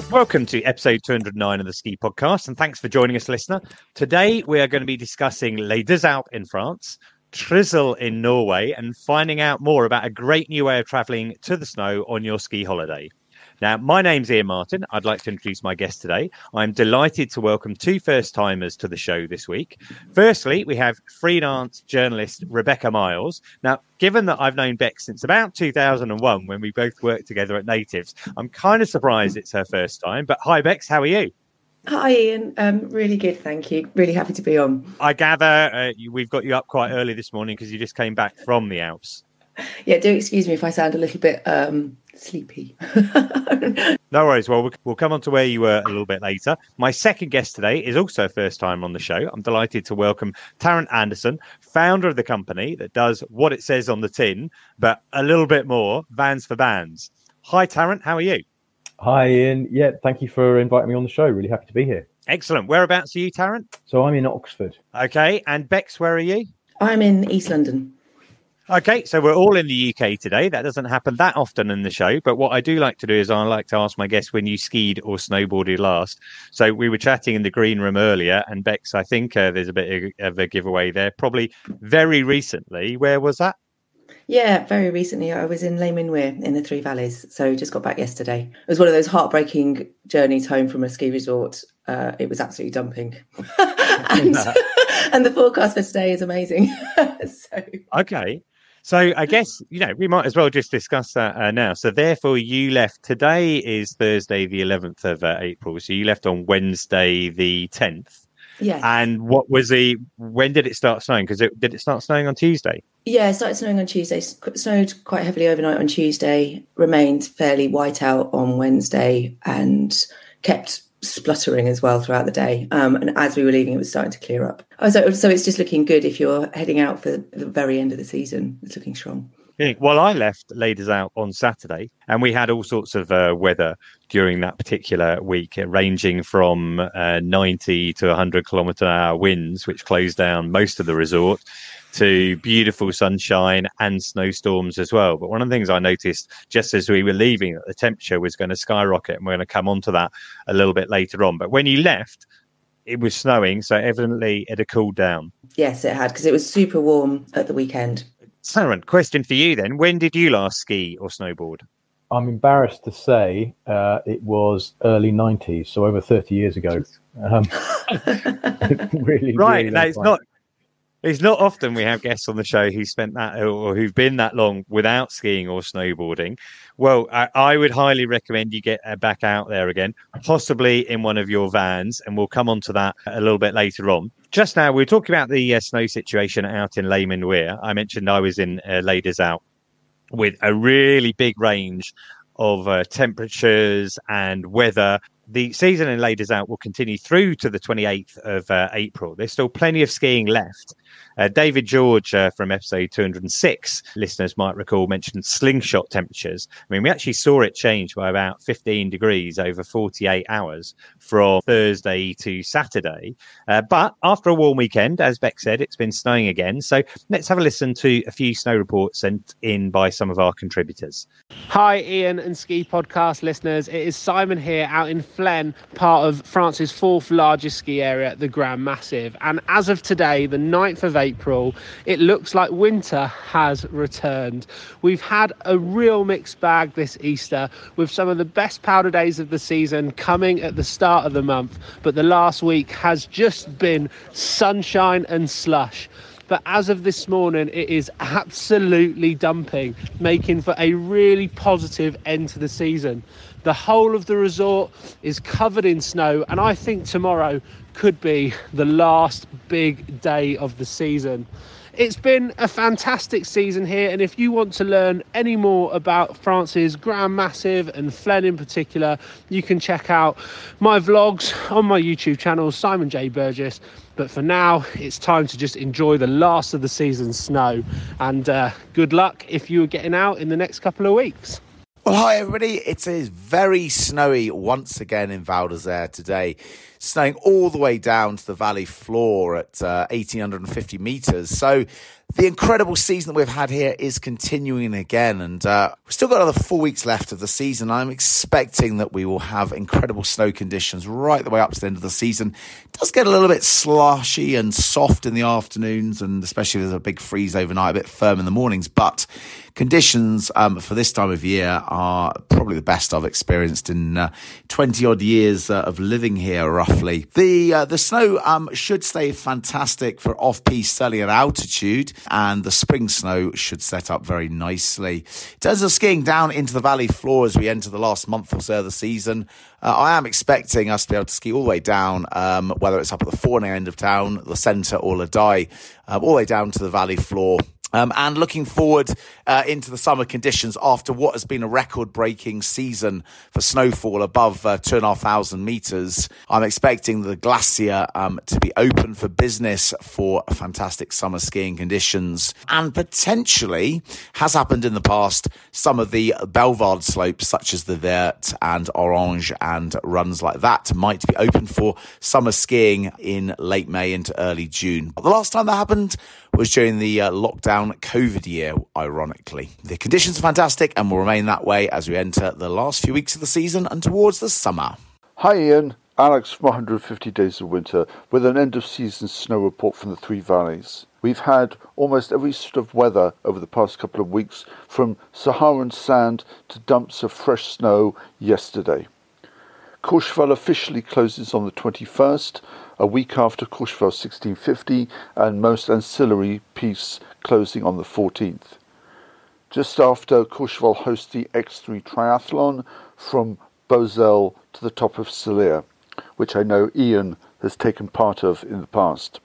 Welcome to episode 209 of the Ski Podcast, and thanks for joining us, listener. Today, we are going to be discussing Les Deux Alpes in France, Trysil in Norway, and finding out more about a great new way of travelling to the snow on your ski holiday. Now, my name's Ian Martin. I'd like to introduce my guest today. I'm delighted to welcome two first-timers to the show this week. Firstly, we have freelance journalist Rebecca Miles. Now, given that I've known Beck since about 2001, when we both worked together at Natives, I'm kind of surprised it's her first time. But hi, Bex, how are you? Hi, Ian. Really good, thank you. Really happy to be on. I gather we've got you up quite early this morning because you just came back from the Alps. Yeah, do excuse me if I sound a little bit sleepy. No worries. Well, we'll come on to where you were a little bit later. My second guest today is also a first time on the show. I'm delighted to welcome Tarrant Anderson, founder of the company that does what it says on the tin, but a little bit more, Vans for Bands. Hi, Tarrant. How are you? Hi, Ian. Yeah, thank you for inviting me on the show. Really happy to be here. Excellent. Whereabouts are you, Tarrant? So I'm in Oxford. Okay. And Bex, where are you? I'm in East London. Okay, so we're all in the UK today. That doesn't happen that often in the show. But what I do like to do is I like to ask my guests when you skied or snowboarded last. So we were chatting in the green room earlier, and Bex, I think there's a bit of a giveaway there. Probably very recently. Where was that? Yeah, very recently. I was in Les Menuires in the Three Valleys. So just got back yesterday. It was one of those heartbreaking journeys home from a ski resort. It was absolutely dumping. and the forecast for today is amazing. Okay. So I guess, we might as well just discuss that now. So therefore, you left. Today is Thursday, the 11th of April. So you left on Wednesday, the 10th. Yes. And when did it start snowing? Because did it start snowing on Tuesday? Yeah, it started snowing on Tuesday. Snowed quite heavily overnight on Tuesday. Remained fairly white out on Wednesday and kept spluttering as well throughout the day. And as we were leaving, it was starting to clear up. So it's just looking good if you're heading out for the very end of the season. It's looking strong. Yeah. Well, I left Les Deux Alpes on Saturday, and we had all sorts of weather during that particular week, ranging from 90 to 100 kilometre-an-hour winds, which closed down most of the resort, to beautiful sunshine and snowstorms as well. But one of the things I noticed just as we were leaving, that the temperature was going to skyrocket, and we're going to come on to that a little bit later on. But when you left, it was snowing, so evidently it had cooled down. Yes, it had, because it was super warm at the weekend. Tarrant, question for you then. When did you last ski or snowboard? I'm embarrassed to say it was early 90s, so over 30 years ago. Really, right. Really no, it's not often we have guests on the show who spent that or who've been that long without skiing or snowboarding. Well, I would highly recommend you get back out there again, possibly in one of your vans, and we'll come on to that a little bit later on. Just now, we were talking about the snow situation out in Les Menuires. I mentioned I was in Les Deux Alpes with a really big range of temperatures and weather. The season in Les Deux Alpes will continue through to the 28th of April. There's still plenty of skiing left. David George from episode 206, listeners might recall, mentioned slingshot temperatures. I mean, we actually saw it change by about 15 degrees over 48 hours from Thursday to Saturday. But after a warm weekend, as Beck said, it's been snowing again. So let's have a listen to a few snow reports sent in by some of our contributors. Hi, Ian and Ski Podcast listeners. It is Simon here out in Flaine, part of France's fourth largest ski area, the Grand Massif. And as of today, the 9th of April, it looks like winter has returned. We've had a real mixed bag this Easter, with some of the best powder days of the season coming at the start of the month, but the last week has just been sunshine and slush. But as of this morning, it is absolutely dumping, making for a really positive end to the season. The whole of the resort is covered in snow, and I think tomorrow could be the last big day of the season. It's been a fantastic season here, and if you want to learn any more about France's Grand Massif and Flaine in particular, you can check out my vlogs on my YouTube channel, Simon J. Burgess. But for now, it's time to just enjoy the last of the season's snow, and good luck if you are getting out in the next couple of weeks. Well, hi everybody. It is very snowy once again in Val d'Isère today. Snowing all the way down to the valley floor at 1,850 metres. So The incredible season that we've had here is continuing again, and we've still got another 4 weeks left of the season. I'm expecting that we will have incredible snow conditions right the way up to the end of the season. It does get a little bit slushy and soft in the afternoons, and especially there's a big freeze overnight, a bit firm in the mornings, but conditions for this time of year are probably the best I've experienced in 20 odd years of living here, roughly. The snow should stay fantastic for off-piste early at altitude, and the spring snow should set up very nicely. In terms of skiing down into the valley floor as we enter the last month or so of the season, I am expecting us to be able to ski all the way down, whether it's up at the Fournet end of town, the centre or Ladai, all the way down to the valley floor. And looking forward into the summer conditions after what has been a record-breaking season for snowfall above 2,500 metres. I'm expecting the glacier to be open for business for fantastic summer skiing conditions. And potentially, has happened in the past, some of the Belvard slopes, such as the Vert and Orange and runs like that, might be open for summer skiing in late May into early June. But the last time that happened was during the lockdown COVID year, ironically. The conditions are fantastic and will remain that way as we enter the last few weeks of the season and towards the summer. Hi Ian, Alex from 150 Days of Winter with an end-of-season snow report from the Three Valleys. We've had almost every sort of weather over the past couple of weeks, from Saharan sand to dumps of fresh snow yesterday. Courchevel officially closes on the 21st, a week after Courchevel 1650, and most ancillary pistes closing on the 14th. Just after, Courchevel hosts the X3 Triathlon from Beauzel to the top of Salier, which I know Ian has taken part of in the past.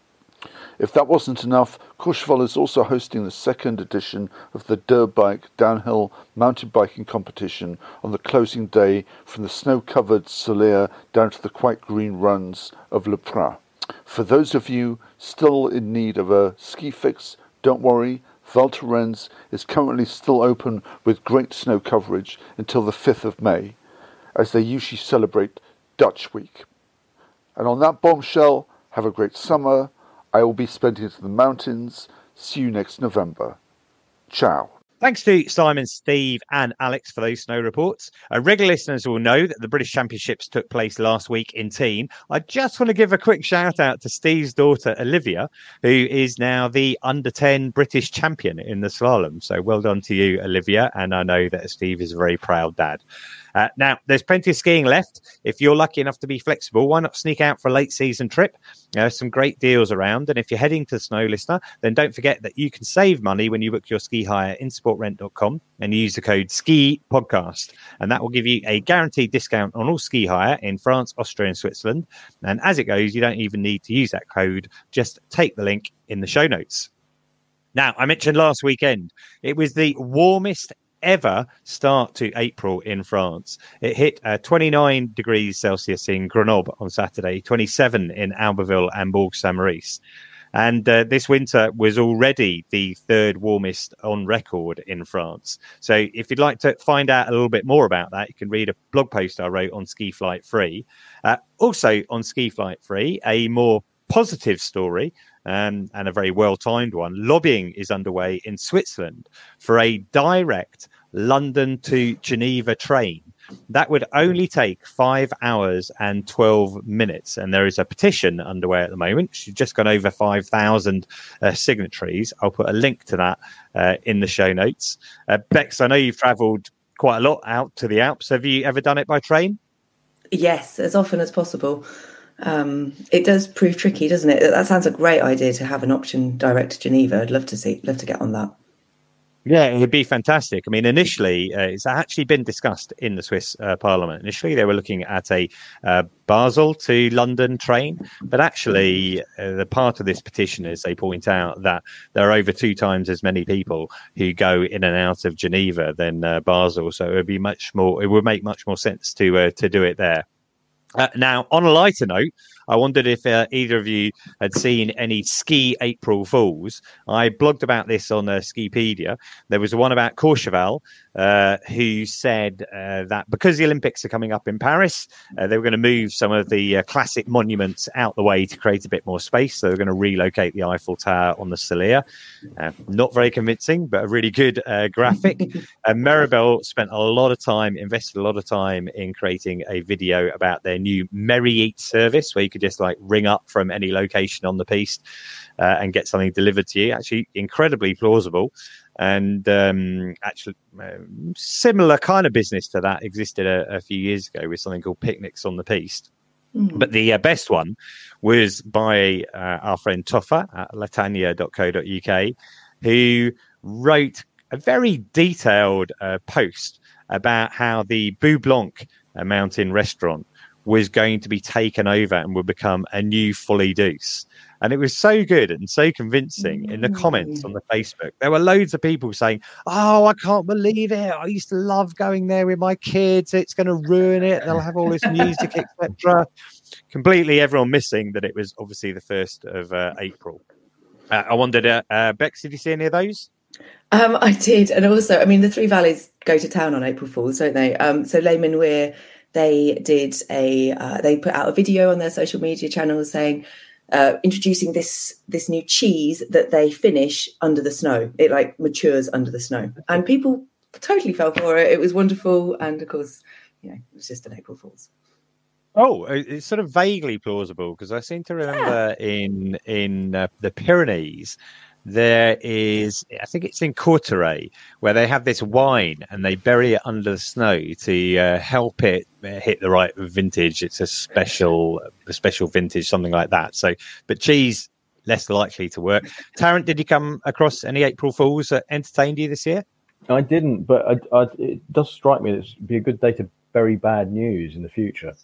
If that wasn't enough, Courchevel is also hosting the second edition of the Durbike downhill mountain biking competition on the closing day from the snow-covered Salier down to the quite green runs of Le Prat. For those of you still in need of a ski fix, don't worry, Val Thorens is currently still open with great snow coverage until the 5th of May, as they usually celebrate Dutch Week. And on that bombshell, have a great summer. I will be spending it in the mountains. See you next November. Ciao. Thanks to Simon, Steve and Alex for those snow reports. Regular listeners will know that the British Championships took place last week in Tignes. I just want to give a quick shout out to Steve's daughter, Olivia, who is now the under-10 British champion in the slalom. So well done to you, Olivia. And I know that Steve is a very proud dad. Now, there's plenty of skiing left. If you're lucky enough to be flexible, why not sneak out for a late season trip? Some great deals around. And if you're heading to the Snow Listener, then don't forget that you can save money when you book your ski hire in sportrent.com and use the code SKIPODCAST. And that will give you a guaranteed discount on all ski hire in France, Austria and Switzerland. And as it goes, you don't even need to use that code. Just take the link in the show notes. Now, I mentioned last weekend, it was the warmest ever start to April in France. It hit 29 degrees Celsius in Grenoble on Saturday, 27 in Albertville and Bourg-Saint-Maurice. And this winter was already the third warmest on record in France. So if you'd like to find out a little bit more about that, you can read a blog post I wrote on Ski Flight Free. Also on Ski Flight Free, a more positive story and a very well-timed one. Lobbying is underway in Switzerland for a direct London to Geneva train. That would only take 5 hours and 12 minutes. And there is a petition underway at the moment. She's just got over 5,000 signatories. I'll put a link to that in the show notes. Bex, I know you've travelled quite a lot out to the Alps. Have you ever done it by train? Yes, as often as possible. It does prove tricky, doesn't it? That sounds a great idea to have an option direct to Geneva. I'd love to get on that. Yeah, it would be fantastic. I mean, initially, it's actually been discussed in the Swiss Parliament. Initially, they were looking at a Basel to London train. But actually, the part of this petition is they point out that there are over 2 times as many people who go in and out of Geneva than Basel. So it would be much more. It would make much more sense to do it there. Now, on a lighter note, I wondered if either of you had seen any ski April Fools. I blogged about this on Skipedia. There was one about Courchevel, who said that because the Olympics are coming up in Paris, they were going to move some of the classic monuments out the way to create a bit more space. So they're going to relocate the Eiffel Tower on the Celea. Not very convincing, but a really good graphic. Maribel invested a lot of time in creating a video about their new Merry Eat service, where you could just like ring up from any location on the piste and get something delivered to you. Actually, incredibly plausible. And similar kind of business to that existed a few years ago with something called Picnics on the Piste. But the best one was by our friend Toffa at latania.co.uk, who wrote a very detailed post about how the Bou Blanc mountain restaurant was going to be taken over and would become a new Folie Douce. And it was so good and so convincing in the comments on the Facebook. There were loads of people saying, "Oh, I can't believe it. I used to love going there with my kids. It's going to ruin it. They'll have all this music, etc." Completely everyone missing that it was obviously the 1st of April. I wondered, Bex, did you see any of those? I did. And also, I mean, the Three Valleys go to town on April Fools, don't they? So Les Menuires, they did they put out a video on their social media channels saying, introducing this new cheese that they finish under the snow. It like matures under the snow, and people totally fell for it. It was wonderful, and of course, it was just an April Fool's. Oh, it's sort of vaguely plausible because I seem to remember in the Pyrenees there is, I think it's in Courtrai, where they have this wine and they bury it under the snow to help it hit the right vintage. It's a special vintage, something like that. So, but cheese, less likely to work. Tarrant, did you come across any April Fools that entertained you this year? I didn't, but it does strike me that it'd be a good day to bury bad news in the future.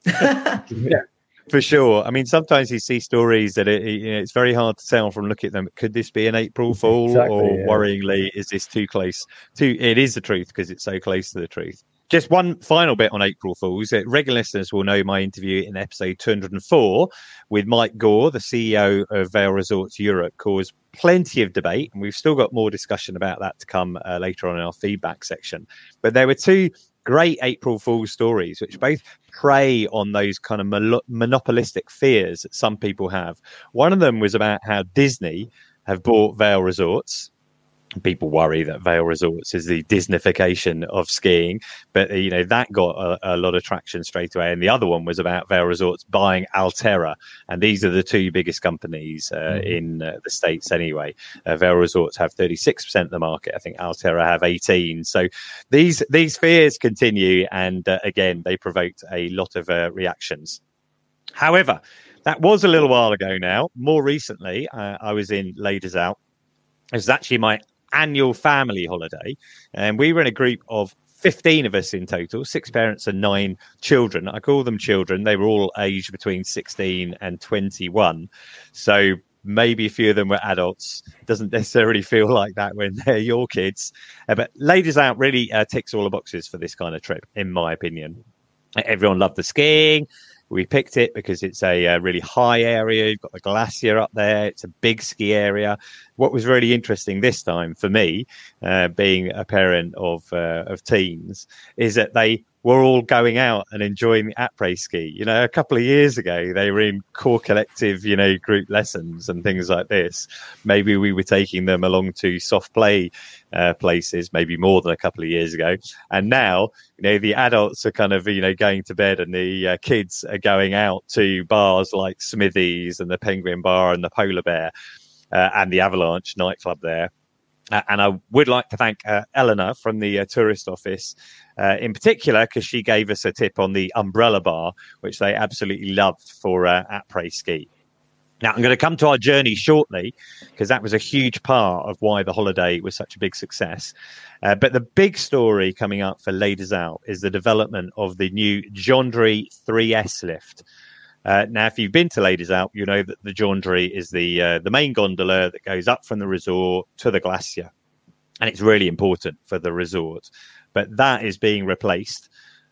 Yeah. For sure. I mean, sometimes you see stories that it's very hard to tell from looking at them. Could this be an April Fool? Exactly, or worryingly, is this too close to? It is the truth because it's so close to the truth. Just one final bit on April Fools. Regular listeners will know my interview in episode 204 with Mike Gore, the CEO of Vail Resorts Europe, caused plenty of debate. And we've still got more discussion about that to come later on in our feedback section. But there were two great April Fool's stories, which both prey on those kind of monopolistic fears that some people have. One of them was about how Disney have bought Vail Resorts. People worry that Vail Resorts is the Disneyfication of skiing, but that got a lot of traction straight away. And the other one was about Vail Resorts buying Alterra, and these are the two biggest companies in the States anyway. Vail Resorts have 36% of the market. I think Alterra have 18%. So these fears continue, and again, they provoked a lot of reactions. However, that was a little while ago now. More recently, I was in Les Deux Alpes. It was actually my annual family holiday, and we were in a group of 15 of us in total, 6 parents and 9 children. I call them children. They were all aged between 16 and 21. So maybe a few of them were adults. Doesn't necessarily feel like that when they're your kids. But Les Deux Alpes really ticks all the boxes for this kind of trip, in my opinion. Everyone loved the skiing. We picked it because it's a really high area. You've got the glacier up there. It's a big ski area. What was really interesting this time for me, being a parent of teens, is that they were all going out and enjoying the après ski. A couple of years ago, they were in core collective, group lessons and things like this. Maybe we were taking them along to soft play places, maybe more than a couple of years ago. And now, the adults are kind of, going to bed, and the kids are going out to bars like Smithy's and the Penguin Bar and the Polar Bear and the Avalanche nightclub there. And I would like to thank Eleanor from the tourist office in particular, because she gave us a tip on the Umbrella Bar, which they absolutely loved for après ski. Now, I'm going to come to our journey shortly, because that was a huge part of why the holiday was such a big success. But the big story coming up for Les Deux Alpes is the development of the new Gendry 3S lift. Now, if you've been to Les Deux Alpes, you know that the Gendry is the main gondola that goes up from the resort to the glacier. And it's really important for the resort. But that is being replaced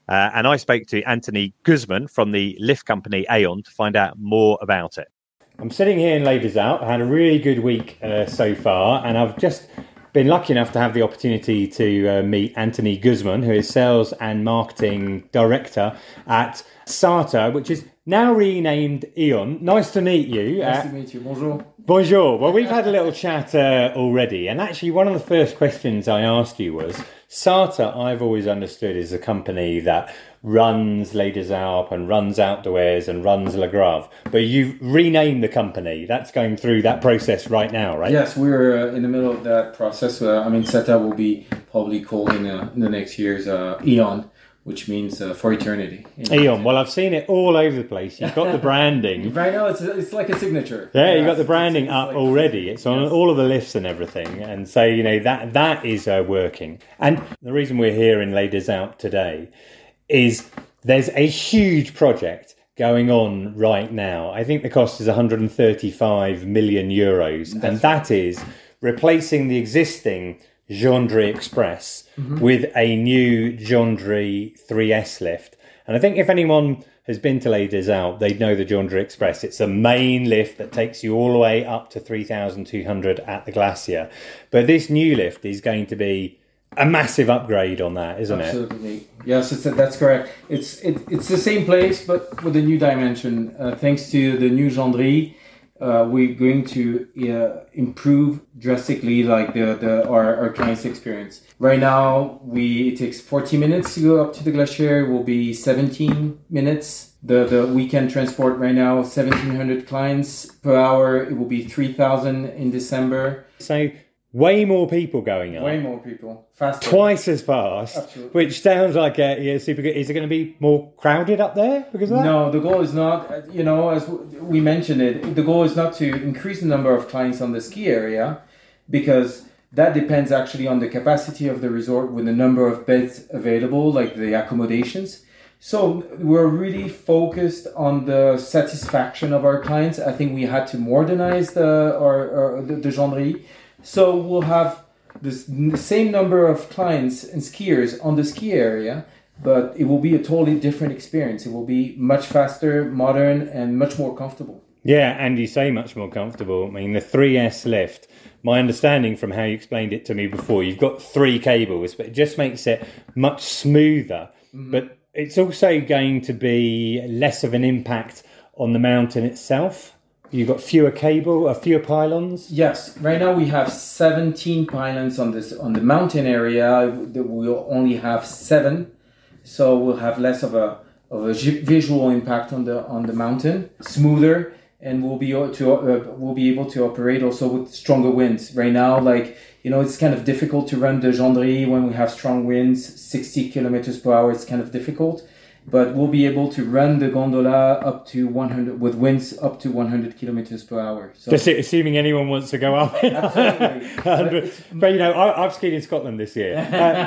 And I spoke to Anthony Guzman from the lift company Aeon to find out more about it. I'm sitting here in Les Deux Alpes. I had a really good week so far, and I've just been lucky enough to have the opportunity to meet Anthony Guzman, who is Sales and Marketing Director at SATA, which is now renamed Aeon. Nice to meet you. Nice to meet you. Bonjour. Bonjour. Well, we've had a little chat already, and actually one of the first questions I asked you was, SATA I've always understood is a company that runs Les Deux Alpes and runs Outdoors and runs Le Grave, but you've renamed the company. That's going through that process right now, right? Yes, we're in the middle of that process. SATA will be probably called in the next years Aeon, which means for eternity. Aeon. Well, I've seen it all over the place. You've got the branding. Right now, it's like a signature. Yeah, you've got the branding up like already. It's on all of the lifts and everything. And so, that is working. And the reason we're here in Les Deux Alpes today is there's a huge project going on right now. I think the cost is 135 million euros. And that is replacing the existing Gendry Express with a new Gendry 3S lift. And I think if anyone has been to Les Deux Alpes, they'd know the Gendry Express. It's a main lift that takes you all the way up to 3,200 at the Glacier. But this new lift is going to be a massive upgrade on that, isn't it? Absolutely. Yes, that's correct. It's the same place, but with a new dimension. Thanks to the new Gendry, we're going to improve drastically like our client's experience. Right now, it takes 40 minutes to go up to the Glacier. It will be 17 minutes. The weekend transport right now, 1,700 clients per hour. It will be 3,000 in December. So way more people going up. Way more people. Faster. Twice as fast. Absolutely. Which sounds like super good. Is it going to be more crowded up there because of that? No, the goal is not, as we mentioned it, the goal is not to increase the number of clients on the ski area, because that depends actually on the capacity of the resort with the number of beds available, like the accommodations. So we're really focused on the satisfaction of our clients. I think we had to modernize the Gendry. So we'll have the same number of clients and skiers on the ski area, but it will be a totally different experience. It will be much faster, modern, and much more comfortable. Yeah, and you say much more comfortable. I mean, the 3S lift, my understanding from how you explained it to me before, you've got 3 cables, but it just makes it much smoother. Mm-hmm. But it's also going to be less of an impact on the mountain itself. You've got fewer pylons? Yes. Right now we have 17 pylons on the mountain area. We'll only have 7. So we'll have less of a visual impact on the mountain, smoother, and we'll be able to operate also with stronger winds. Right now, it's kind of difficult to run the Gendry when we have strong winds, 60 kilometers per hour. It's kind of difficult. But we'll be able to run the gondola up to 100 with winds up to 100 kilometers per hour. So, just assuming anyone wants to go up. Absolutely. But I've skied in Scotland this year.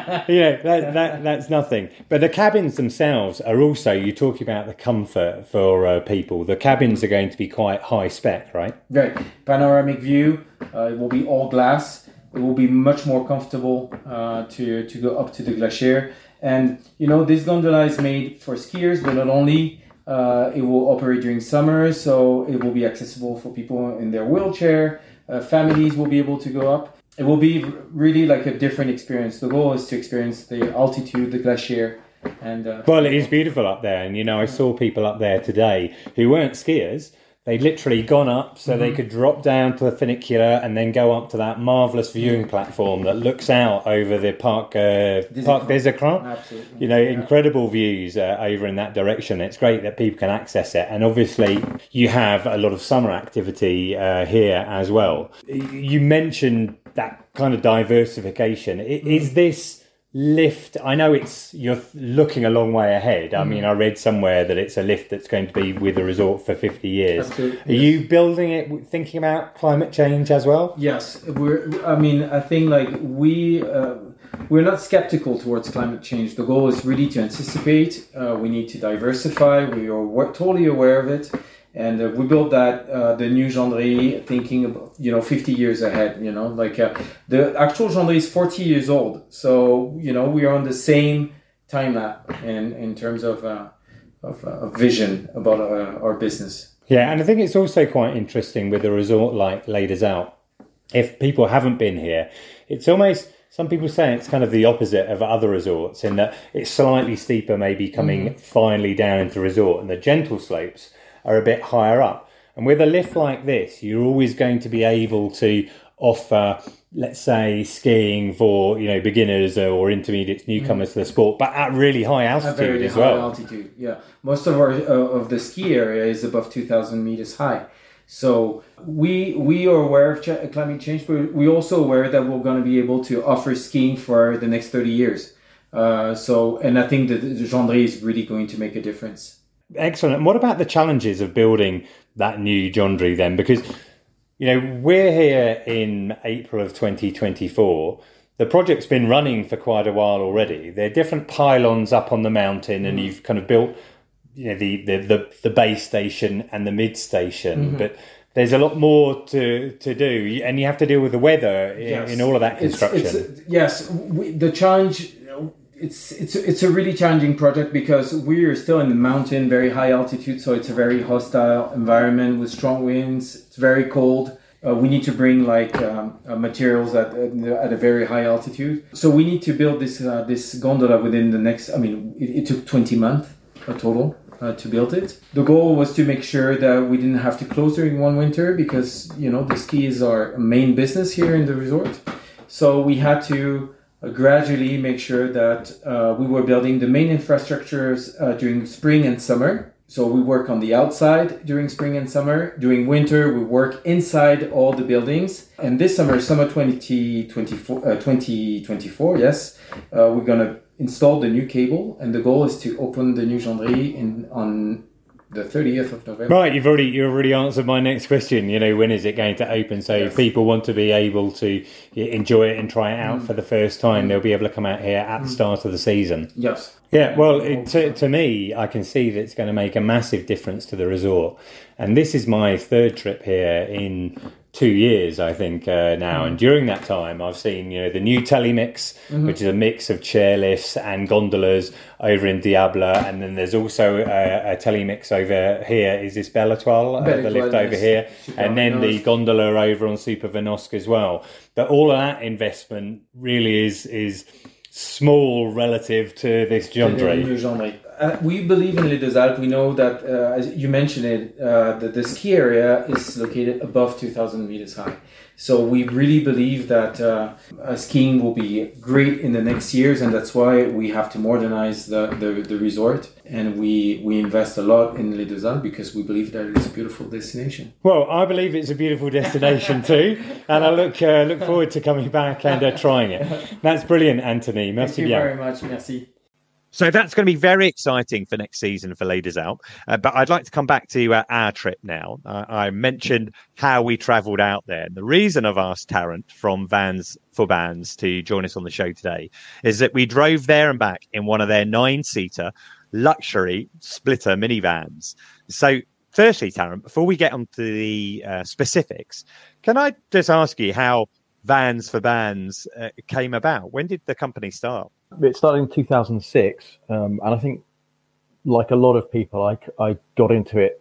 That's nothing. But the cabins themselves are also, you talk about the comfort for people. The cabins are going to be quite high spec, right? Right. Panoramic view. It will be all glass. It will be much more comfortable to go up to the Glacier. And, this gondola is made for skiers, but not only. It will operate during summer, so it will be accessible for people in their wheelchair. Families will be able to go up. It will be really like a different experience. The goal is to experience the altitude, the Glacier. Well, it is beautiful up there. And, I saw people up there today who weren't skiers. They'd literally gone up so they could drop down to the funicular and then go up to that marvellous viewing platform that looks out over the Parc des Écrins. Absolutely. Incredible views over in that direction. It's great that people can access it. And obviously, you have a lot of summer activity here as well. You mentioned that kind of diversification. Is this lift, I know you're looking a long way ahead. I mean, I read somewhere that it's a lift that's going to be with the resort for 50 years. Absolutely. Are you building it thinking about climate change as well? Yes. I think we're not skeptical towards climate change. The goal is really to anticipate. We need to diversify. We are totally aware of it. And we built the new Gendry thinking about, 50 years ahead, the actual Gendry is 40 years old. So, we are on the same time lap in terms of vision about our business. Yeah, and I think it's also quite interesting with a resort like Les Deux Alpes. If people haven't been here, it's almost, some people say it's kind of the opposite of other resorts in that it's slightly steeper, maybe coming finally down into the resort, and the gentle slopes are a bit higher up. And with a lift like this, you're always going to be able to offer, let's say, skiing for, you know, beginners or intermediates, newcomers to the sport, but at really high altitude as well. Altitude, yeah. Most of our of the ski area is above 2,000 meters high. So we are aware of climate change, but we're also aware that we're going to be able to offer skiing for the next 30 years. And I think that the Gendry is really going to make a difference. Excellent. And what about the challenges of building that new Gendry then? Because, you know, we're here in April of 2024. The project's been running for quite a while already. There are different pylons up on the mountain, and you've kind of built, you know, the base station and the mid station, but there's a lot more to do, and you have to deal with the weather in all of that construction. The challenge. It's a really challenging project because we are still in the mountain, very high altitude, so it's a very hostile environment with strong winds. It's very cold. We need to bring materials at a very high altitude. So we need to build this gondola within the next. I mean, it took 20 months total to build it. The goal was to make sure that we didn't have to close during one winter because, you know, the ski is our main business here in the resort. So we had to gradually make sure that we were building the main infrastructures during spring and summer. So we work on the outside during spring and summer. During winter, we work inside all the buildings. And this summer 2024, yes, we're going to install the new cable. And the goal is to open the new Gendry on the 30th of November. Right, you've already answered my next question. You know, when is it going to open? So if people want to be able to enjoy it and try it out for the first time, they'll be able to come out here at the start of the season. Yes. Yeah, well, to me, I can see that it's going to make a massive difference to the resort. And this is my third trip here in 2 years, I think, now. And during that time, I've seen, you know, the new Telemix, which is a mix of chairlifts and gondolas over in Diable. And then there's also a Telemix over here. Is this Belle Étoile, the lift over here? And then the gondola over on Super Venosque as well. But all of that investment really is small relative to this Gendry. We believe in Les Deux Alpes. We know that, as you mentioned it, that the ski area is located above 2,000 meters high. So we really believe that skiing will be great in the next years, and that's why we have to modernize the resort. And we invest a lot in Les Deux Alpes because we believe that it's a beautiful destination. Well, I believe it's a beautiful destination too, and I look forward to coming back and trying it. That's brilliant, Anthony. Merci Thank you bien. very much. Merci. So that's going to be very exciting for next season for Les Deux Alpes. But I'd like to come back to our trip now. I mentioned how we travelled out there. And the reason I've asked Tarrant from Vans for Bands to join us on the show today is that we drove there and back in one of their 9-seater luxury splitter minivans. So firstly, Tarrant, before we get on to the specifics, can I just ask you how Vans for Bands came about? When did the company start? It started in 2006, and I think, like a lot of people, I got into it.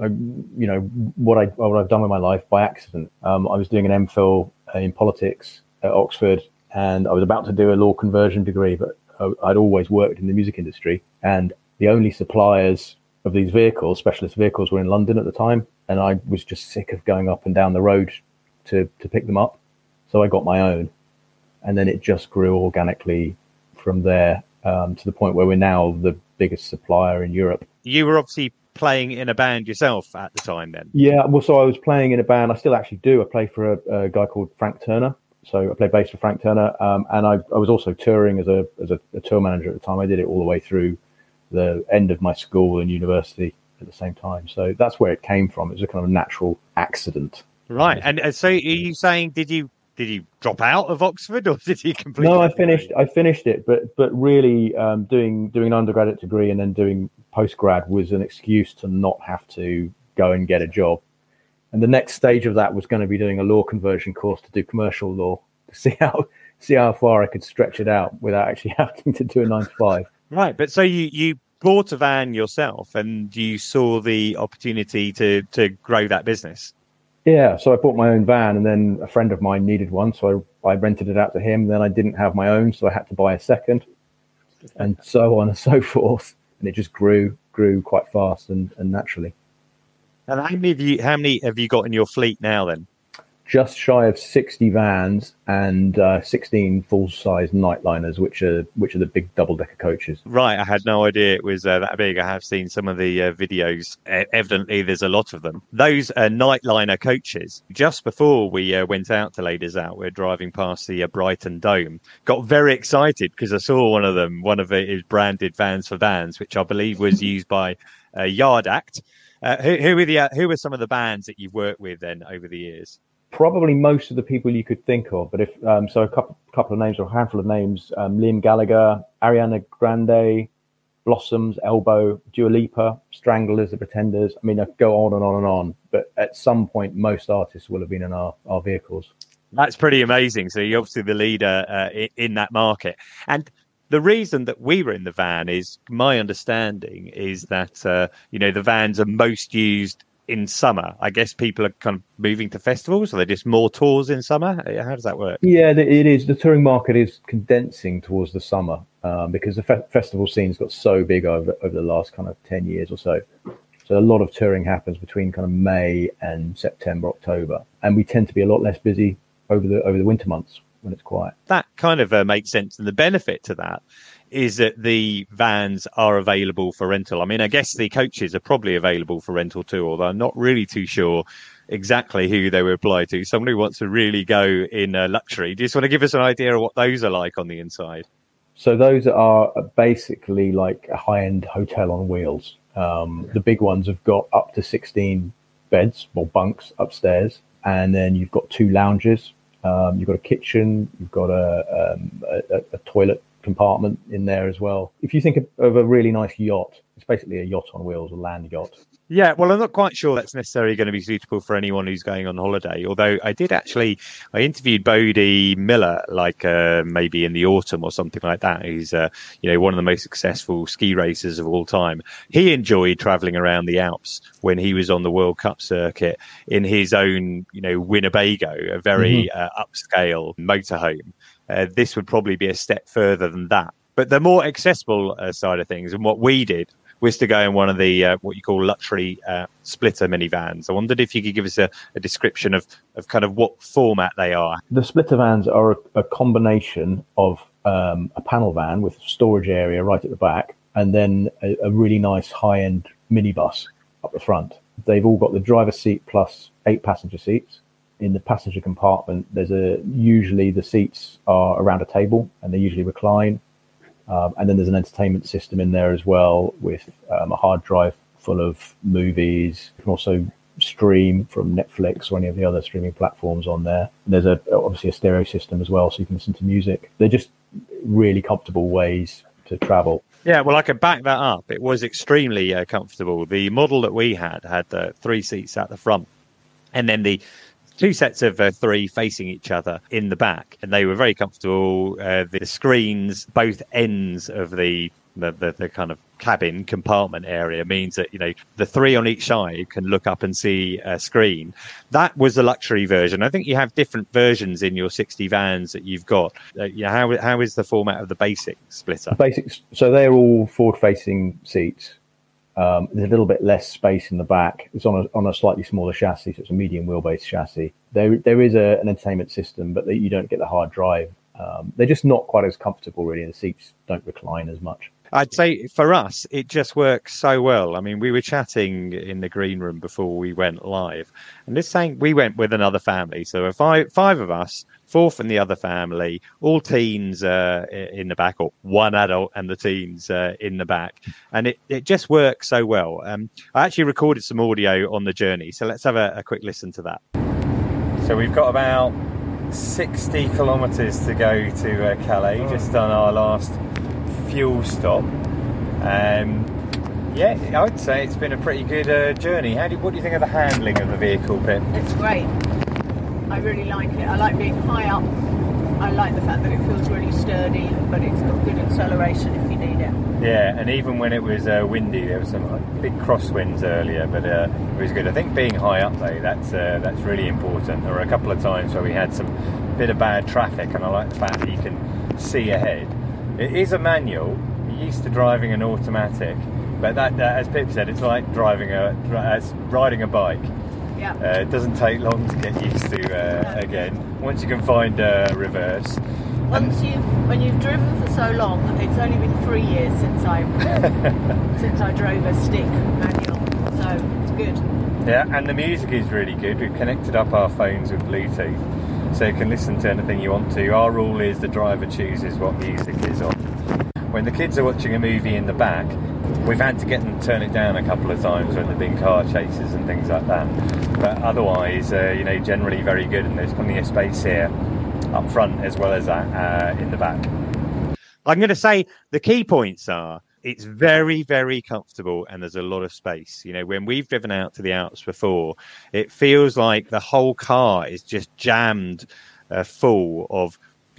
You know what I've done with my life by accident. I was doing an MPhil in politics at Oxford, and I was about to do a law conversion degree, but I'd always worked in the music industry, and the only suppliers of these vehicles, specialist vehicles, were in London at the time, and I was just sick of going up and down the road to pick them up, so I got my own, and then it just grew organically from there to the point where we're now the biggest supplier in Europe. You were obviously playing in a band yourself at the time then? Yeah, well, so I was playing in a band. I still actually do. I play for a guy called Frank Turner. So I play bass for Frank Turner. And I was also touring as a tour manager at the time. I did it all the way through the end of my school and university at the same time. So that's where it came from. It was a kind of natural accident. Right. And so are you saying, did you drop out of Oxford, or did you completely? No, I finished it, but really doing an undergraduate degree and then doing postgrad was an excuse to not have to go and get a job. And the next stage of that was going to be doing a law conversion course to do commercial law to see how far I could stretch it out without actually having to do a 9 to 5. Right, but so you bought a van yourself and you saw the opportunity to grow that business. Yeah, so I bought my own van, and then a friend of mine needed one, so I rented it out to him. Then I didn't have my own, so I had to buy a second, and so on and so forth. And it just grew quite fast and naturally. And how many have you got in your fleet now then? Just shy of 60 vans and 16 full-size Nightliners, which are the big double-decker coaches. Right, I had no idea it was that big. I have seen some of the videos. Evidently, there's a lot of them. Those Nightliner coaches, just before we went out to Ladies Out, we're driving past the Brighton Dome. Got very excited because I saw one of his branded Vans for Vans, which I believe was used by Yard Act. Who were some of the bands that you've worked with then over the years? Probably most of the people you could think of, but if so, a couple of names or a handful of names: Liam Gallagher, Ariana Grande, Blossoms, Elbow, Dua Lipa, Stranglers, The Pretenders. I mean, I go on and on and on. But at some point, most artists will have been in our vehicles. That's pretty amazing. So you're obviously the leader in that market. And the reason that we were in the van is, my understanding is that the vans are most used in summer. I guess people are kind of moving to festivals, or they're just more tours in summer. How does that work? Yeah, it is. The touring market is condensing towards the summer because the festival scene's got so big over the last kind of 10 years or so. So a lot of touring happens between kind of May and September, October, and we tend to be a lot less busy over the winter months when it's quiet. That kind of makes sense, and the benefit to that is that the vans are available for rental. I mean, I guess the coaches are probably available for rental too, although I'm not really too sure exactly who they would apply to. Somebody who wants to really go in luxury. Do you just want to give us an idea of what those are like on the inside? So those are basically like a high-end hotel on wheels. The big ones have got up to 16 beds or bunks upstairs, and then you've got 2 lounges. You've got a kitchen. You've got a toilet compartment in there as well. If you think of a really nice yacht, it's basically a yacht on wheels, a land yacht. Yeah, well, I'm not quite sure that's necessarily going to be suitable for anyone who's going on holiday. Although I interviewed Bodie Miller, maybe in the autumn or something like that. He's one of the most successful ski racers of all time. He enjoyed traveling around the Alps when he was on the World Cup circuit in his own, Winnebago, a very upscale motorhome. This would probably be a step further than that. But the more accessible side of things, and what we did, was to go in one of the what you call luxury splitter minivans. I wondered if you could give us a description of kind of what format they are. The splitter vans are a combination of a panel van with storage area right at the back, and then a really nice high-end minibus up the front. They've all got the driver's seat plus 8 passenger seats. In the passenger compartment, usually the seats are around a table, and they usually recline. And then there's an entertainment system in there as well, with a hard drive full of movies. You can also stream from Netflix or any of the other streaming platforms on there. There's obviously a stereo system as well, so you can listen to music. They're just really comfortable ways to travel. Yeah, well, I could back that up. It was extremely comfortable. The model that we had 3 seats at the front, and then the 2 sets of 3 facing each other in the back, and they were very comfortable. The screens, both ends of the kind of cabin compartment area, means that the 3 on each side can look up and see a screen. That was the luxury version. I think you have different versions in your 60 vans that you've got. How is the format of the basic splitter? Basics. So they're all forward-facing seats. There's a little bit less space in the back. It's on a slightly smaller chassis, so it's a medium wheelbase chassis. There is an entertainment system, but you don't get the hard drive. They're just not quite as comfortable, really. The seats don't recline as much. I'd say for us, it just works so well. I mean, we were chatting in the green room before we went live, and this saying we went with another family. So 5 of us, 4 from the other family, all teens in the back, or one adult and the teens in the back. And it just works so well. I actually recorded some audio on the journey, so let's have a quick listen to that. So we've got about 60 kilometres to go to Calais, just done our last fuel stop. Yeah, I would say it's been a pretty good journey. What do you think of the handling of the vehicle, Pip? It's great. I really like it. I like being high up. I like the fact that it feels really sturdy, but it's got good acceleration if you need it. Yeah, and even when it was windy, there were some big crosswinds earlier, but it was good. I think being high up though, that's really important. There were a couple of times where we had some bit of bad traffic, and I like the fact that you can see ahead. It is a manual. You're used to driving an automatic, but that as Pip said, it's like riding a bike. Yeah. It doesn't take long to get used to again. Once you can find reverse. When you've driven for so long, it's only been 3 years since I drove a stick manual, so it's good. Yeah, and the music is really good. We've connected up our phones with Bluetooth, so you can listen to anything you want to. Our rule is the driver chooses what music is on. When the kids are watching a movie in the back, we've had to get them to turn it down a couple of times when there've been car chases and things like that. But otherwise, generally very good, and there's plenty of space here up front as well as that in the back. I'm going to say the key points are it's very, very comfortable and there's a lot of space. When we've driven out to the Alps before, it feels like the whole car is just jammed full of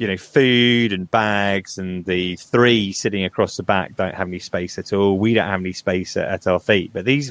food and bags, and the three sitting across the back don't have any space at all. We don't have any space at our feet. But these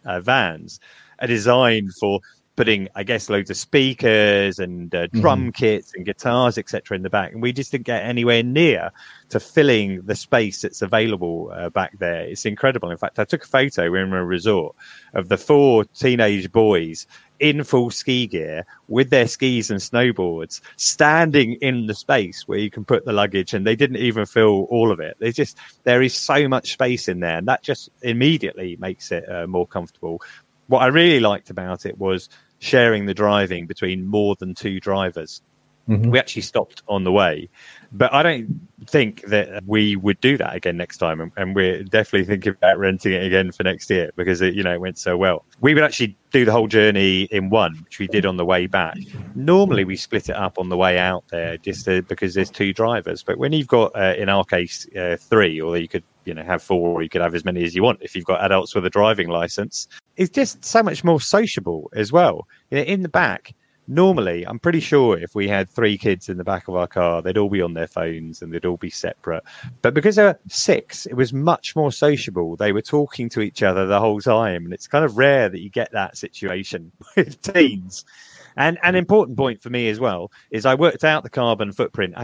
vans are designed for putting, I guess, loads of speakers and drum kits and guitars, etc. in the back. And we just didn't get anywhere near to filling the space that's available back there. It's incredible. In fact, I took a photo when we were in a resort of the 4 teenage boys in full ski gear with their skis and snowboards standing in the space where you can put the luggage, and they didn't even fill all of it. There is so much space in there, and that just immediately makes it more comfortable. What I really liked about it was sharing the driving between more than 2 drivers. We actually stopped on the way, but I don't think that we would do that again next time, and we're definitely thinking about renting it again for next year because it went so well. We would actually do the whole journey in one, which we did on the way back. Normally we split it up on the way out there because there's 2 drivers, but when you've got in our case 3, or you could have 4, or you could have as many as you want if you've got adults with a driving license, it's just so much more sociable as well. In the back, normally, I'm pretty sure if we had 3 kids in the back of our car, they'd all be on their phones and they'd all be separate. But because there were 6, it was much more sociable. They were talking to each other the whole time. And it's kind of rare that you get that situation with teens. And an important point for me as well is I worked out the carbon footprint.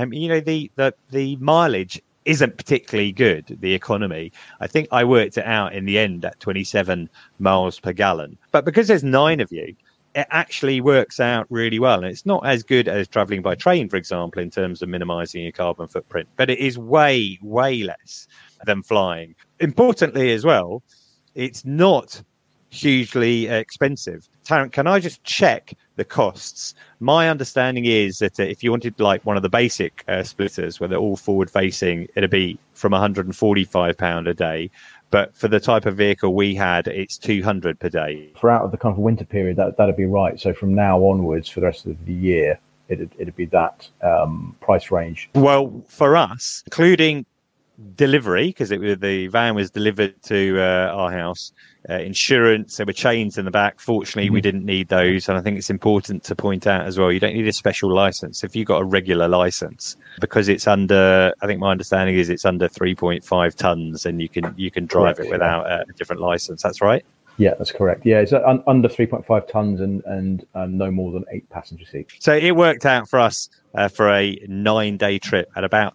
The mileage isn't particularly good, the economy. I think I worked it out in the end at 27 miles per gallon. But because there's 9 of you, it actually works out really well. And it's not as good as traveling by train, for example, in terms of minimizing your carbon footprint, but it is way, way less than flying. Importantly as well, it's not hugely expensive. Tarrant, can I just check the costs? My understanding is that if you wanted like one of the basic splitters where they're all forward facing, it'd be from £145 a day. But for the type of vehicle we had, it's $200 per day. For out of the kind of winter period, that'd be right. So from now onwards, for the rest of the year, it'd be that price range. Well, for us, including delivery, because the van was delivered to our house, insurance, there were chains in the back. Fortunately, we didn't need those. And I think it's important to point out as well, you don't need a special license. If you've got a regular license, because it's under, I think my understanding is it's under 3.5 tons, and you can drive it without a different license. That's right? Yeah, that's correct. Yeah, it's under 3.5 tons and no more than 8 passenger seats. So it worked out for us for a 9-day trip at about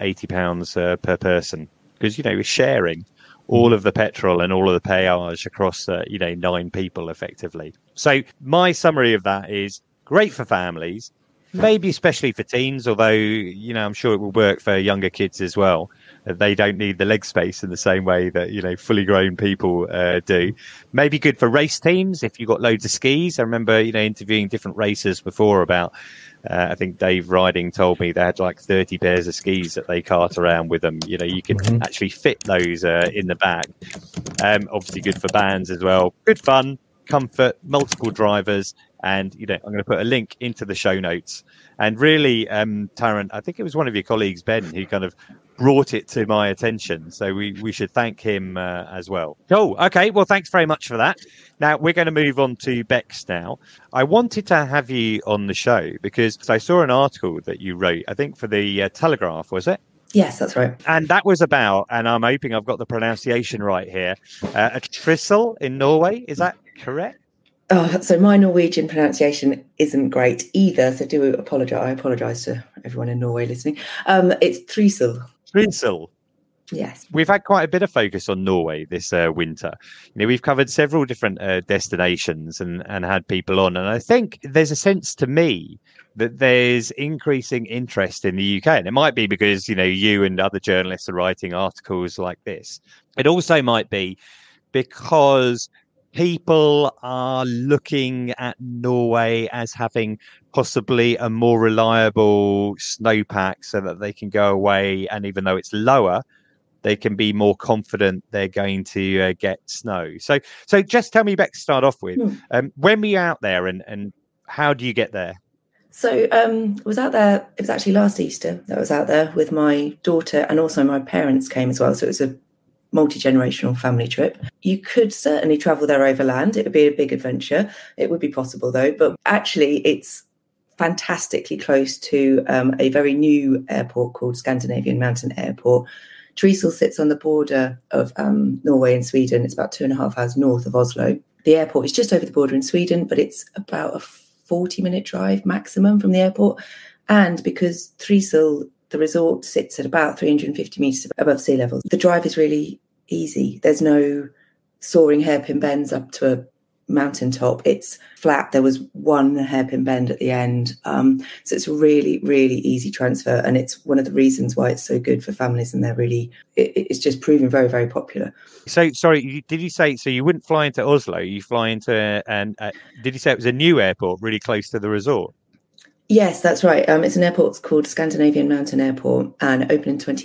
£280 per person, because we're sharing all of the petrol and all of the payage across 9 people effectively. So my summary of that is great for families, maybe especially for teens, although I'm sure it will work for younger kids as well. They don't need the leg space in the same way that fully grown people do. Maybe good for race teams if you've got loads of skis. I remember interviewing different racers before about I think Dave Riding told me they had like 30 pairs of skis that they cart around with them. You can actually fit those in the back. Obviously good for bands as well. Good fun, comfort, multiple drivers. And, I'm going to put a link into the show notes. And really, Tarrant, I think it was one of your colleagues, Ben, who kind of brought it to my attention. So we should thank him as well. Cool. Okay. Well, thanks very much for that. Now we're going to move on to Bex now. I wanted to have you on the show because I saw an article that you wrote, I think for the Telegraph, was it? Yes, that's right. And that was about, and I'm hoping I've got the pronunciation right here, a trysil in Norway. Is that correct? Oh, so my Norwegian pronunciation isn't great either. So do apologise. I apologise to everyone in Norway listening. It's trysil. Trysil. Yes. We've had quite a bit of focus on Norway this winter. We've covered several different destinations and had people on. And I think there's a sense to me that there's increasing interest in the UK. And it might be because, you and other journalists are writing articles like this. It also might be because people are looking at Norway as having possibly a more reliable snowpack so that they can go away. And even though it's lower, they can be more confident they're going to get snow. So just tell me, Beck, to start off with, when were you out there and how do you get there? So I was out there, it was actually last Easter that I was out there with my daughter, and also my parents came as well. So it was a multi-generational family trip. You could certainly travel there overland. It would be a big adventure. It would be possible though, but actually it's fantastically close to a very new airport called Scandinavian Mountain Airport. Trysil sits on the border of Norway and Sweden. It's about 2.5 hours north of Oslo. The airport is just over the border in Sweden, but it's about a 40-minute drive maximum from the airport. And because Trysil, the resort, sits at about 350 metres above sea level, the drive is really easy. There's no soaring hairpin bends up to a mountaintop. It's flat. There was one hairpin bend at the end. So it's a really, really easy transfer. And it's one of the reasons why it's so good for families. And it's just proving very, very popular. So, sorry, did you say, so you wouldn't fly into Oslo? You fly into, did you say it was a new airport really close to the resort? Yes, that's right. It's an airport called Scandinavian Mountain Airport and it opened in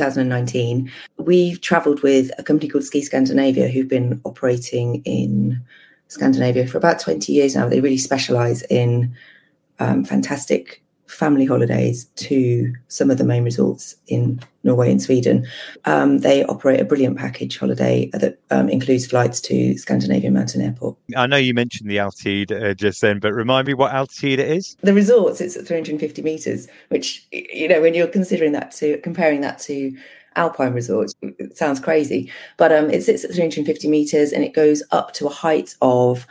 2019. We've travelled with a company called Ski Scandinavia who've been operating in Scandinavia for about 20 years now. They really specialise in fantastic family holidays to some of the main resorts in Norway and Sweden. They operate a brilliant package holiday that includes flights to Scandinavian Mountain Airport. I know you mentioned the altitude just then, but remind me what altitude it is? The resorts, it's at 350 metres, which, when you're comparing that to Alpine resorts, it sounds crazy, but it sits at 350 metres and it goes up to a height of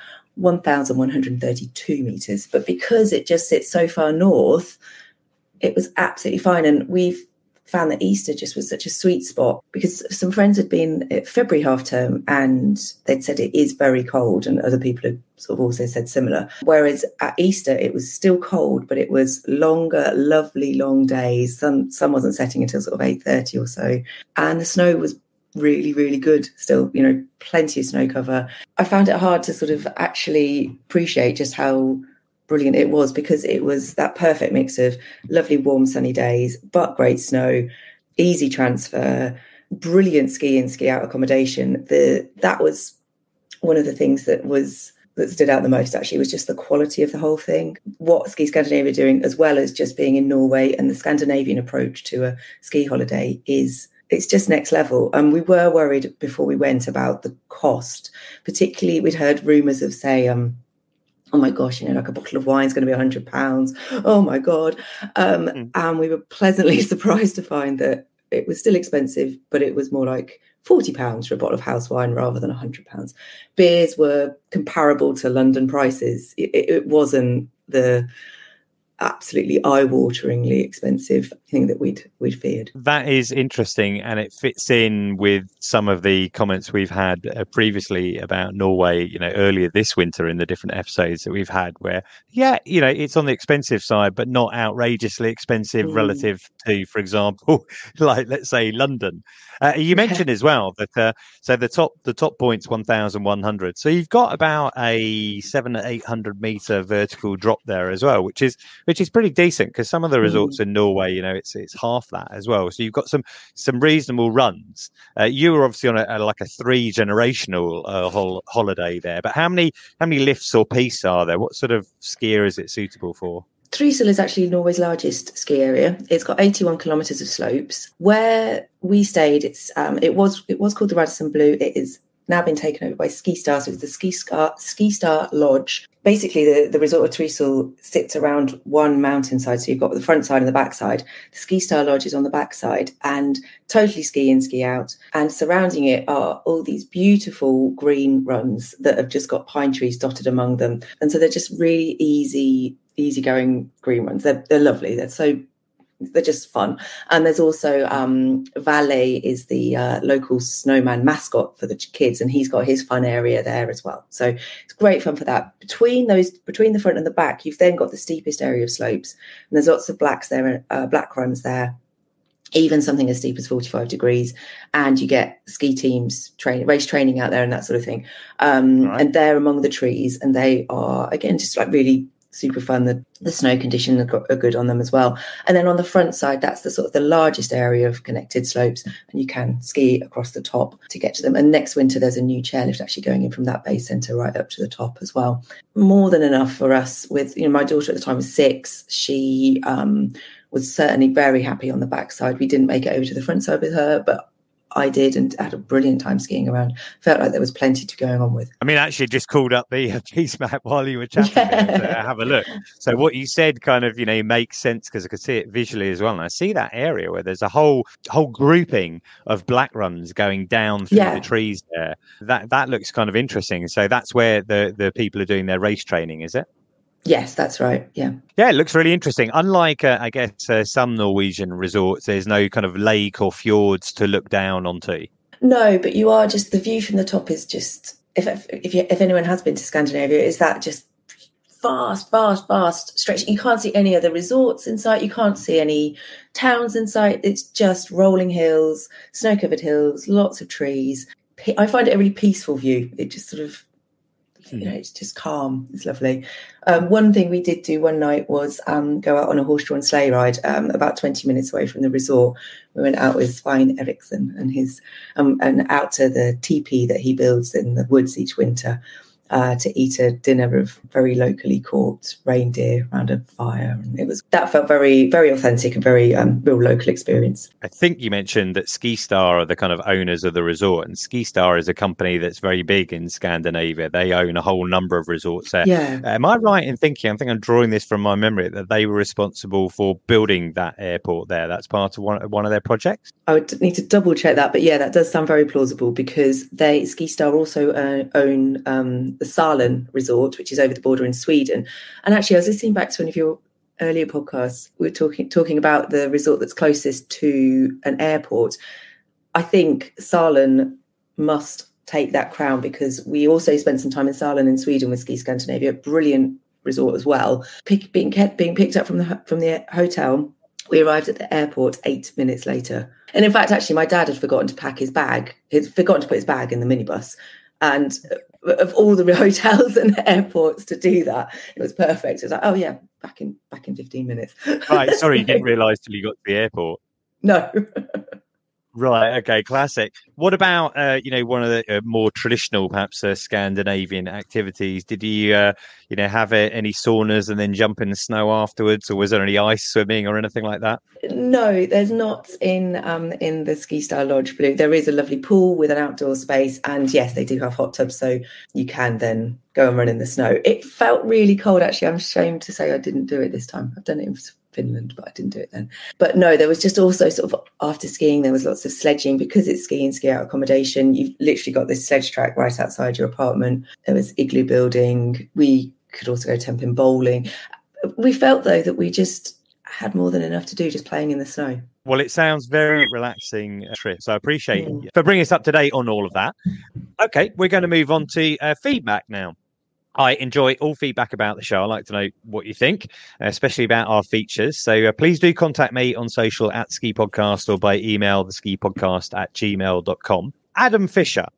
1,132 metres. But because it just sits so far north, it was absolutely fine. And we've found that Easter just was such a sweet spot because some friends had been at February half term and they'd said it is very cold, and other people had sort of also said similar. Whereas at Easter, it was still cold, but it was longer, lovely long days. Sun wasn't setting until sort of 8:30 or so. And the snow was really, really good still, plenty of snow cover. I found it hard to sort of actually appreciate just how brilliant it was because it was that perfect mix of lovely warm sunny days but great snow, easy transfer, brilliant ski in ski out accommodation. That was one of the things that stood out the most, actually, was just the quality of the whole thing. What Ski Scandinavia are doing, as well as just being in Norway, and the Scandinavian approach to a ski holiday it's just next level. We were worried before we went about the cost. Particularly, we'd heard rumours of, say, oh my gosh, like a bottle of wine is going to be £100. Oh my God. And we were pleasantly surprised to find that it was still expensive, but it was more like £40 for a bottle of house wine rather than £100. Beers were comparable to London prices. It wasn't the absolutely eye-wateringly expensive thing that we'd feared. That is interesting, and it fits in with some of the comments we've had previously about Norway, earlier this winter in the different episodes that we've had, where it's on the expensive side but not outrageously expensive relative to, for example, like let's say London. You mentioned as well that so the top point's 1,100, so you've got about a 700 to 800 meter vertical drop there as well, which is pretty decent because some of the resorts in Norway, it's half that as well. So you've got some reasonable runs. You were obviously on a 3-generational holiday there, but how many lifts or pistes are there? What sort of skier is it suitable for? Trysil is actually Norway's largest ski area. It's got 81 kilometres of slopes. Where we stayed, it was called the Radisson Blu. It is now been taken over by SkiStar, so it's the SkiStar Lodge. Basically, the resort of Trysil sits around one mountainside, so you've got the front side and the back side. The SkiStar Lodge is on the back side, and totally ski in, ski out. And surrounding it are all these beautiful green runs that have just got pine trees dotted among them. And so they're just really easygoing green runs. They're lovely. They're just fun. And there's also Valet is the local snowman mascot for the kids, and he's got his fun area there as well. So it's great fun for that. Between the front and the back, you've then got the steepest area of slopes, and there's lots of blacks there, black runs there, even something as steep as 45 degrees, and you get ski teams race training out there and that sort of thing. Right. And they're among the trees, and they are, again, just like really super fun. The snow conditions are good on them as well. And then on the front side, that's the sort of the largest area of connected slopes, and you can ski across the top to get to them. And next winter, there's a new chairlift actually going in from that base centre right up to the top as well. More than enough for us. With my daughter at the time was 6. She was certainly very happy on the backside. We didn't make it over to the front side with her, but I did, and had a brilliant time skiing around. Felt like there was plenty to going on with. I mean, actually just called up the piece map while you were chatting there to have a look. So what you said kind of, makes sense, because I could see it visually as well. And I see that area where there's a whole grouping of black runs going down through the trees there. That looks kind of interesting. So that's where the people are doing their race training, is it? Yes, that's right. Yeah. Yeah, it looks really interesting. Unlike, I guess, some Norwegian resorts, there's no kind of lake or fjords to look down onto. No, but you are just, the view from the top is just, if anyone has been to Scandinavia, is that just vast stretch. You can't see any other resorts in sight. You can't see any towns in sight. It's just rolling hills, snow-covered hills, lots of trees. I find it a really peaceful view. It just sort of, it's just calm. It's lovely. One thing we did do one night was go out on a horse-drawn sleigh ride about 20 minutes away from the resort. We went out with Svein Eriksen and his and out to the teepee that he builds in the woods each winter to eat a dinner of very locally caught reindeer around a fire. And that felt very, very authentic and very real local experience. I think you mentioned that SkiStar are the kind of owners of the resort, and SkiStar is a company that's very big in Scandinavia. They own a whole number of resorts there. Yeah. Am I right in thinking, I think I'm drawing this from my memory, that they were responsible for building that airport there? That's part of one of their projects? I would need to double check that, but yeah, that does sound very plausible, because SkiStar also own the Sälen resort, which is over the border in Sweden. And actually, I was listening back to one of your earlier podcasts. We were talking about the resort that's closest to an airport. I think Sälen must take that crown, because we also spent some time in Sälen in Sweden with Ski Scandinavia. Brilliant resort as well. Being picked up from the hotel. We arrived at the airport 8 minutes later. And in fact, actually, my dad had forgotten to pack his bag. He'd forgotten to put his bag in the minibus. And of all the hotels and airports to do that, it was perfect. It was like, oh yeah, back in 15 minutes. Right, sorry, you didn't realise till you got to the airport. No. Right, okay, classic. What about, one of the more traditional, perhaps, Scandinavian activities? Did you, have any saunas and then jump in the snow afterwards, or was there any ice swimming or anything like that? No, there's not in the SkiStar Lodge, but there is a lovely pool with an outdoor space, and yes, they do have hot tubs, so you can then go and run in the snow. It felt really cold, actually. I'm ashamed to say I didn't do it this time. I've done it in Finland, but I didn't do it then. But no, there was just also sort of, after skiing, there was lots of sledging, because it's ski in, ski out accommodation. You've literally got this sledge track right outside your apartment. There was igloo building. We could also go temping bowling. We felt, though, that we just had more than enough to do just playing in the snow. Well, it sounds very relaxing trip, so I appreciate you for bringing us up to date on all of that. Okay, we're going to move on to feedback now. I enjoy all feedback about the show. I like to know what you think, especially about our features. So please do contact me on social @Ski Podcast, or by email theskipodcast@gmail.com. Adam Fisher,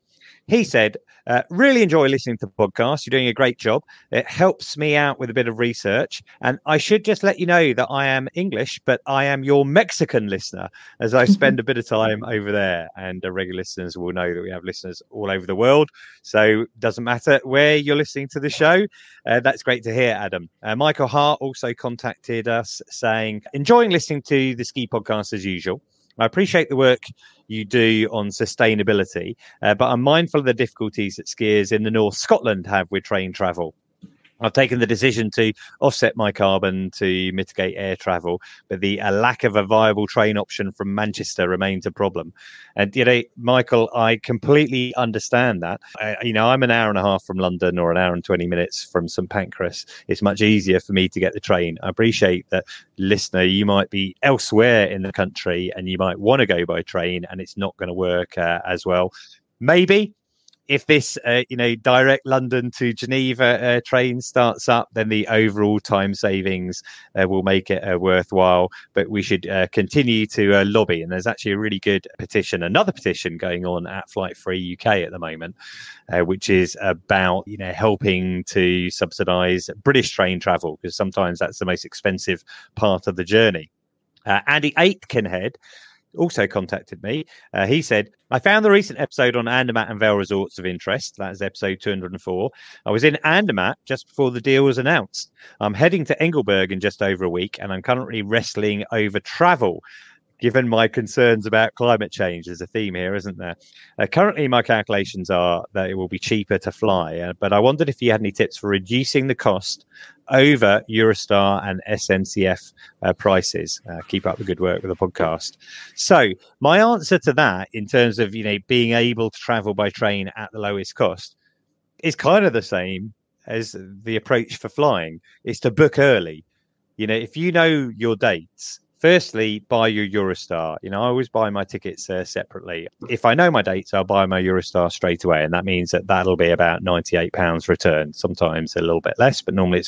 He said, really enjoy listening to podcasts. You're doing a great job. It helps me out with a bit of research. And I should just let you know that I am English, but I am your Mexican listener, as I spend a bit of time over there. And regular listeners will know that we have listeners all over the world. So it doesn't matter where you're listening to the show. That's great to hear, Adam. Michael Hart also contacted us saying, enjoying listening to the Ski Podcast as usual. I appreciate the work you do on sustainability, but I'm mindful of the difficulties that skiers in the North Scotland have with train travel. I've taken the decision to offset my carbon to mitigate air travel, but the lack of a viable train option from Manchester remains a problem. And, Michael, I completely understand that. I'm an hour and a half from London or an hour and 20 minutes from St Pancras. It's much easier for me to get the train. I appreciate that, listener, you might be elsewhere in the country and you might want to go by train and it's not going to work as well. Maybe. If this, direct London to Geneva train starts up, then the overall time savings will make it worthwhile. But we should continue to lobby. And there's actually a really good petition, another petition going on at Flight Free UK at the moment, which is about, helping to subsidise British train travel, because sometimes that's the most expensive part of the journey. Andy Aitkenhead also contacted me. He said, I found the recent episode on Andermatt and Vale Resorts of interest. That is episode 204. I was in Andermatt just before the deal was announced. I'm heading to Engelberg in just over a week, and I'm currently wrestling over travel, given my concerns about climate change. There's a theme here, isn't there? Currently, my calculations are that it will be cheaper to fly, but I wondered if you had any tips for reducing the cost over Eurostar and SNCF prices. Keep up the good work with the podcast. So my answer to that, in terms of, being able to travel by train at the lowest cost, is kind of the same as the approach for flying. It's to book early. If you know your dates, firstly, buy your Eurostar. I always buy my tickets separately. If I know my dates, I'll buy my Eurostar straight away. And that means that'll be about £98 return. Sometimes a little bit less, but normally it's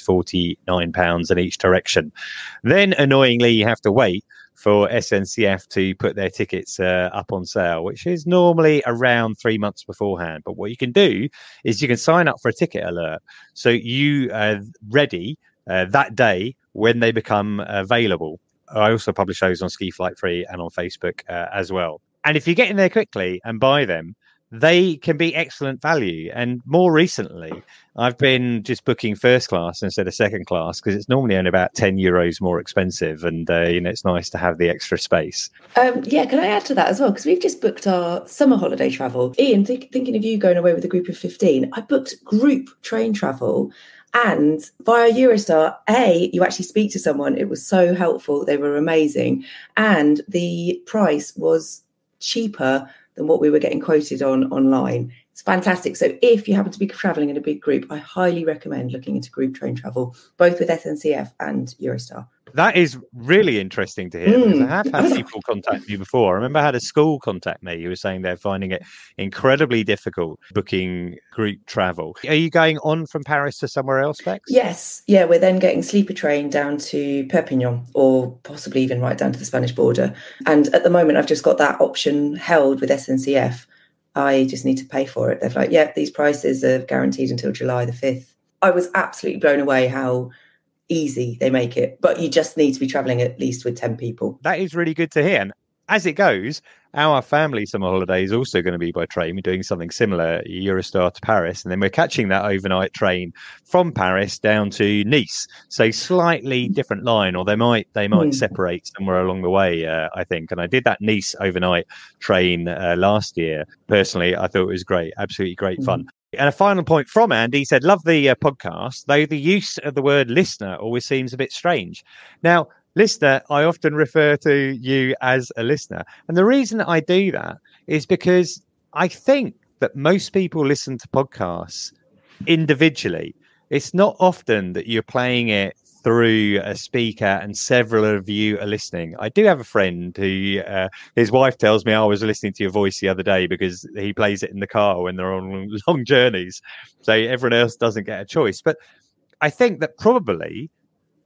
£49 in each direction. Then, annoyingly, you have to wait for SNCF to put their tickets up on sale, which is normally around 3 months beforehand. But what you can do is you can sign up for a ticket alert. So you are ready that day when they become available. I also publish those on Ski Flight Free and on Facebook as well. And if you get in there quickly and buy them, they can be excellent value. And more recently, I've been just booking first class instead of second class because it's normally only about €10 more expensive. And, it's nice to have the extra space. Can I add to that as well? Because we've just booked our summer holiday travel. Ian, thinking of you going away with a group of 15, I booked group train travel. And via Eurostar, you actually speak to someone. It was so helpful. They were amazing. And the price was cheaper than what we were getting quoted on online. It's fantastic. So if you happen to be travelling in a big group, I highly recommend looking into group train travel, both with SNCF and Eurostar. That is really interesting to hear, because I have had people contact me before. I remember I had a school contact me who was saying they're finding it incredibly difficult booking group travel. Are you going on from Paris to somewhere else, Bex? Yes. Yeah, we're then getting sleeper train down to Perpignan, or possibly even right down to the Spanish border. And at the moment, I've just got that option held with SNCF. I just need to pay for it. They're like, these prices are guaranteed until July the 5th. I was absolutely blown away how easy they make it, but you just need to be traveling at least with 10 people. That is really good to hear. And as it goes, our family summer holiday is also going to be by train. We're doing something similar, Eurostar to Paris, and then we're catching that overnight train from Paris down to Nice. So slightly different line, or they might separate somewhere along the way, I think. And I did that Nice overnight train last year. Personally, I thought it was great, absolutely great fun. And a final point from Andy, he said, love the podcast, though the use of the word listener always seems a bit strange. Now, listener, I often refer to you as a listener. And the reason that I do that is because I think that most people listen to podcasts individually. It's not often that you're playing it through a speaker and several of you are listening. I do have a friend who his wife tells me I was listening to your voice the other day because he plays it in the car when they're on long journeys. So everyone else doesn't get a choice. But I think that probably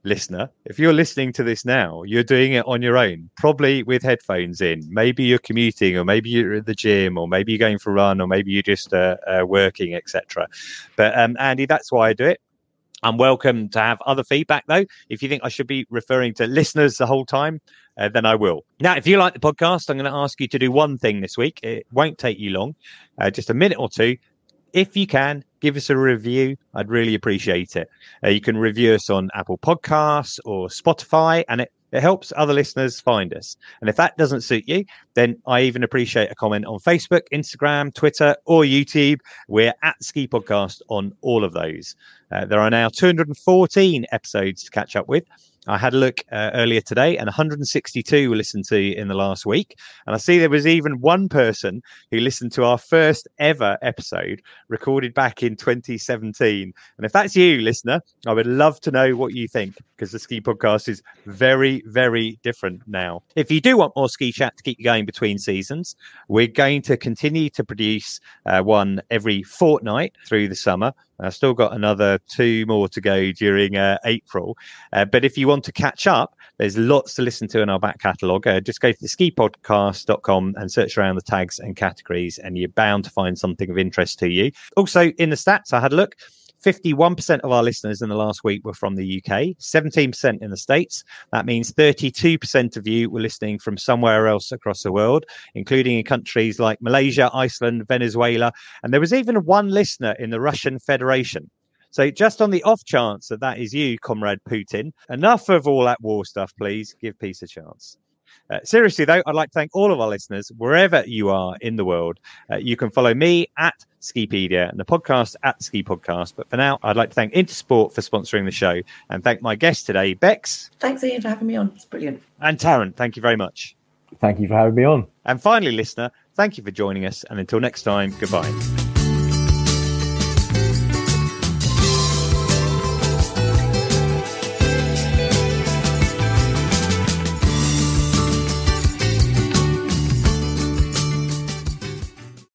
listener, if you're listening to this now, you're doing it on your own, probably with headphones in. Maybe you're commuting, or maybe you're at the gym, or maybe you're going for a run, or maybe you're just working, etc. But Andy, that's why I do it. I'm welcome to have other feedback, though. If you think I should be referring to listeners the whole time, then I will. Now, if you like the podcast, I'm going to ask you to do one thing this week. It won't take you long, just a minute or two. If you can, give us a review. I'd really appreciate it. You can review us on Apple Podcasts or Spotify, and it helps other listeners find us. And if that doesn't suit you, then I even appreciate a comment on Facebook, Instagram, Twitter, or YouTube. We're at Ski Podcast on all of those. There are now 214 episodes to catch up with. I had a look earlier today, and 162 were listened to in the last week. And I see there was even one person who listened to our first ever episode recorded back in 2017. And if that's you, listener, I would love to know what you think, because the Ski Podcast is very, very different now. If you do want more ski chat to keep you going between seasons, we're going to continue to produce one every fortnight through the summer. I've still got another 2 more to go during April. But if you want to catch up, there's lots to listen to in our back catalogue. Just go to theskipodcast.com and search around the tags and categories, and you're bound to find something of interest to you. Also, in the stats, I had a look. 51% of our listeners in the last week were from the UK, 17% in the States. That means 32% of you were listening from somewhere else across the world, including in countries like Malaysia, Iceland, Venezuela. And there was even one listener in the Russian Federation. So just on the off chance that is you, Comrade Putin, enough of all that war stuff, please. Give peace a chance. Seriously, though, I'd like to thank all of our listeners, wherever you are in the world. You can follow me at Skipedia and the podcast at Ski Podcast. But for now, I'd like to thank Intersport for sponsoring the show, and thank my guest today, Bex. Thanks, Ian, for having me on. It's brilliant. And Tarrant, thank you very much. Thank you for having me on. And finally, listener, thank you for joining us. And until next time, goodbye.